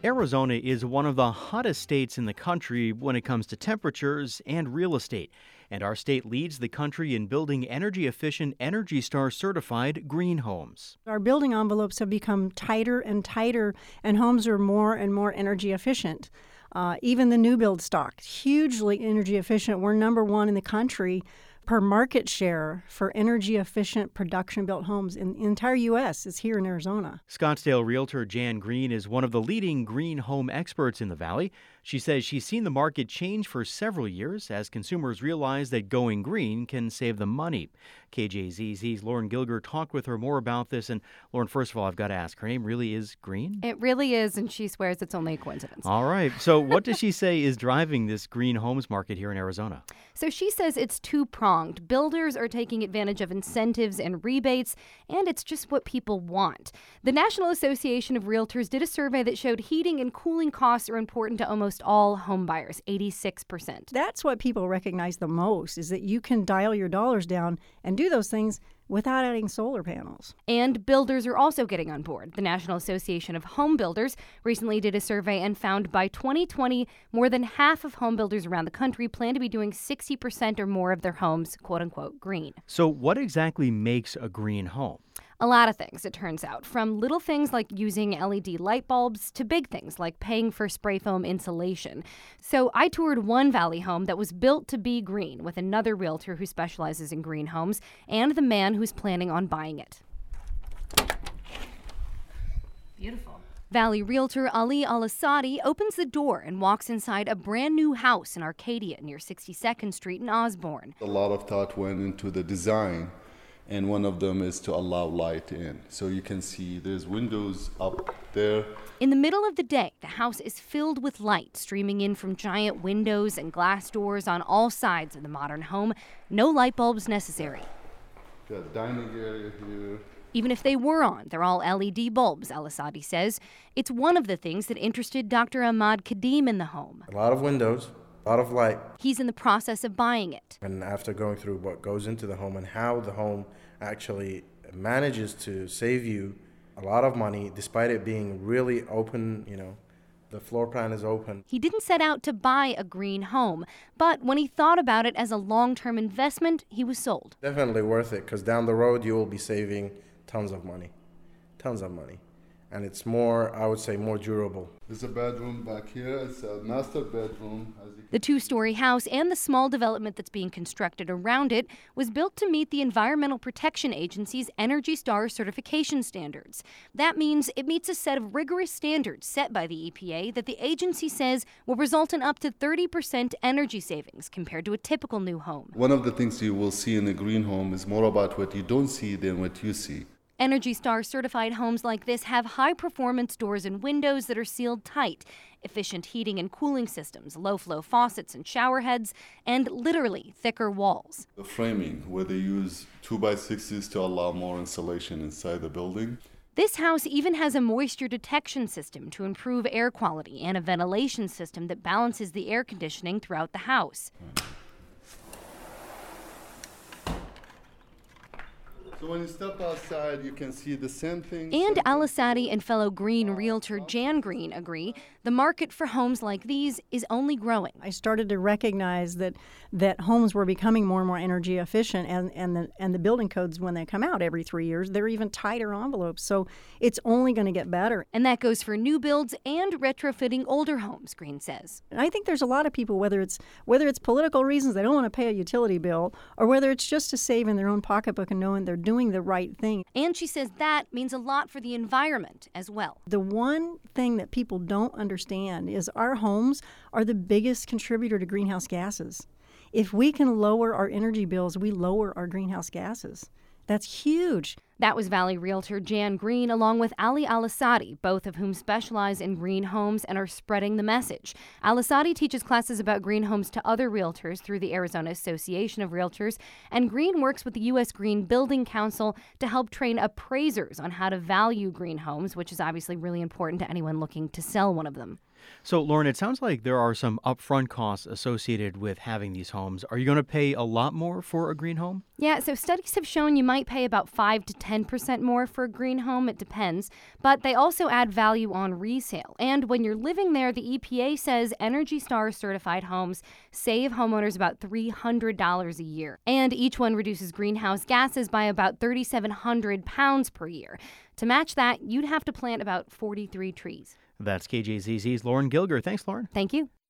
Arizona is one of the hottest states in the country when it comes to temperatures and real estate. And our state leads the country in building energy-efficient, Energy Star certified green homes. Our building envelopes have become tighter and tighter, and homes are more and more energy efficient. Even the new build stock, hugely energy efficient. We're number one in the country per market share for energy-efficient production-built homes in the entire U.S. is here in Arizona. Scottsdale realtor Jan Green is one of the leading green home experts in the Valley. She says she's seen the market change for several years as consumers realize that going green can save them money. KJZZ's Lauren Gilger talked with her more about this. And Lauren, first of all, I've got to ask, her name really is Green? It really is, and she swears it's only a coincidence. All right. So what does she say is driving this green homes market here in Arizona? So she says it's two-pronged. Builders are taking advantage of incentives and rebates, and it's just what people want. The National Association of Realtors did a survey that showed heating and cooling costs are important to almost all home buyers, 86%. That's what people recognize the most, is that you can dial your dollars down and do those things without adding solar panels. And builders are also getting on board. The National Association of Home Builders recently did a survey and found by 2020, more than half of home builders around the country plan to be doing 60% or more of their homes, quote-unquote, green. So what exactly makes a green home? A lot of things, it turns out, from little things like using LED light bulbs to big things like paying for spray foam insulation. So I toured one Valley home that was built to be green with another realtor who specializes in green homes and the man who's planning on buying it. Beautiful. Valley realtor Ali Al-Asadi opens the door and walks inside a brand new house in Arcadia near 62nd Street in Osborne. A lot of thought went into the design, and one of them is to allow light in. So you can see there's windows up there. In the middle of the day, the house is filled with light streaming in from giant windows and glass doors on all sides of the modern home. No light bulbs necessary. Got dining area here. Even if they were on, they're all LED bulbs, Al-Asadi says. It's one of the things that interested Dr. Ahmad Kadim in the home. A lot of windows, a lot of light. He's in the process of buying it. And after going through what goes into the home and how the home actually manages to save you a lot of money, despite it being really open, the floor plan is open. He didn't set out to buy a green home, but when he thought about it as a long-term investment, he was sold. Definitely worth it, because down the road you will be saving tons of money. And it's more, I would say, more durable. There's a bedroom back here. It's a master bedroom. The two-story house and the small development that's being constructed around it was built to meet the Environmental Protection Agency's Energy Star certification standards. That means it meets a set of rigorous standards set by the EPA that the agency says will result in up to 30% energy savings compared to a typical new home. One of the things you will see in a green home is more about what you don't see than what you see. Energy Star certified homes like this have high-performance doors and windows that are sealed tight, efficient heating and cooling systems, low-flow faucets and shower heads, and literally thicker walls. The framing, where they use 2x6s to allow more insulation inside the building. This house even has a moisture detection system to improve air quality and a ventilation system that balances the air conditioning throughout the house. So when you step outside, you can see the same thing. And Al-Asadi and fellow green realtor Jan Green agree the market for homes like these is only growing. I started to recognize that homes were becoming more and more energy efficient, and the building codes, when they come out every 3 years, they're even tighter envelopes. So it's only going to get better. And that goes for new builds and retrofitting older homes, Green says. And I think there's a lot of people, whether it's political reasons, they don't want to pay a utility bill, or whether it's just to save in their own pocketbook and knowing they're doing the right thing. And she says that means a lot for the environment as well. The one thing that people don't understand is our homes are the biggest contributor to greenhouse gases. If we can lower our energy bills, we lower our greenhouse gases. That's huge. That was Valley realtor Jan Green along with Ali Al-Asadi, both of whom specialize in green homes and are spreading the message. Al-Asadi teaches classes about green homes to other realtors through the Arizona Association of Realtors, and Green works with the U.S. Green Building Council to help train appraisers on how to value green homes, which is obviously really important to anyone looking to sell one of them. So, Lauren, it sounds like there are some upfront costs associated with having these homes. Are you going to pay a lot more for a green home? Yeah, so studies have shown you might pay about 5 to 10% more for a green home. It depends. But they also add value on resale. And when you're living there, the EPA says Energy Star certified homes save homeowners about $300 a year. And each one reduces greenhouse gases by about 3,700 pounds per year. To match that, you'd have to plant about 43 trees. That's KJZZ's Lauren Gilger. Thanks, Lauren. Thank you.